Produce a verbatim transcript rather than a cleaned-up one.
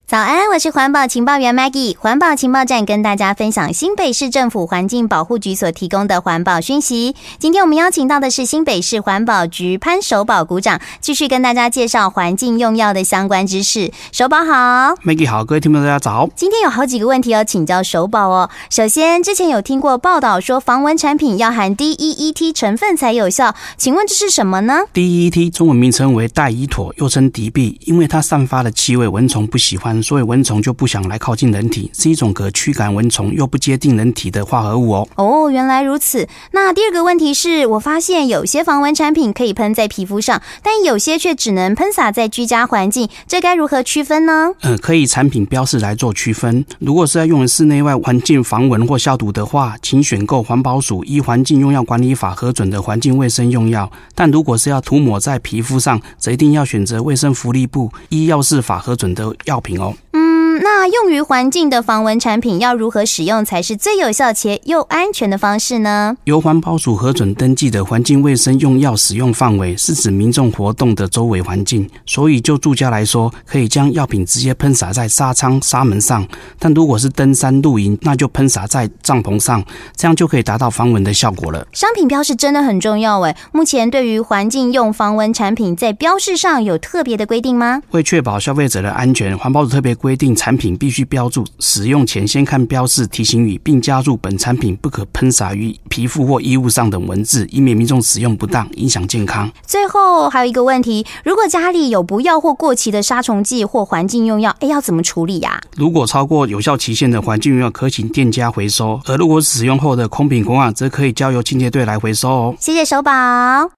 早安，我是环保情报员 Maggie。环保情报站跟大家分享新北市政府环境保护局所提供的环保讯息。今天我们邀请到的是新北市环保局潘守保股长，继续跟大家介绍环境用药的相关知识。守保好。 Maggie 好，各位听众大家早。 今天有好几个问题要请教守保哦。首先，之前有听过报道说防蚊产品要含 D E E T 成分才有效，请问这是什么呢？ D E E T 中文名称为代依妥，又称敌避，因为它散发的气味蚊虫不喜欢，所以蚊虫就不想来靠近人体，是一种可驱赶蚊虫又不接近人体的化合物哦。 哦，原来如此。那第二个问题是，我发现有些防蚊产品可以喷在皮肤上，但有些却只能喷洒在居家环境，这该如何区分呢？ 呃，可以产品标示来做区分。如果是要用室内外环境防蚊或消毒的话，请选购环保署依环境用药管理法核准的环境卫生用药。但如果是要涂抹在皮肤上，则一定要选择卫生福利部依药事法核准的药品哦。 嗯，那用于环境的防蚊产品要如何使用才是最有效且又安全的方式呢？ 由环保署核准登记的环境卫生用药使用范围是指民众活动的周围环境，所以就住家来说，可以将药品直接喷洒在纱窗、纱门上，但如果是登山露营，那就喷洒在帐篷上，这样就可以达到防蚊的效果了。 商品标示真的很重要耶。目前对于环境用防蚊产品在标示上有特别的规定吗？ 为确保消费者的安全，环保署特别规定产品必须标注使用前先看标示提醒语，并加入本产品不可喷洒于皮肤或衣物上等文字，以免民众使用不当影响健康。 最后还有一个问题，如果家里有不要或过期的杀虫剂或环境用药，诶要怎么处理呀？ 如果超过有效期限的环境用药，可请店家回收，而如果使用后的空瓶空案，则可以交由清洁队来回收哦。 谢谢守保。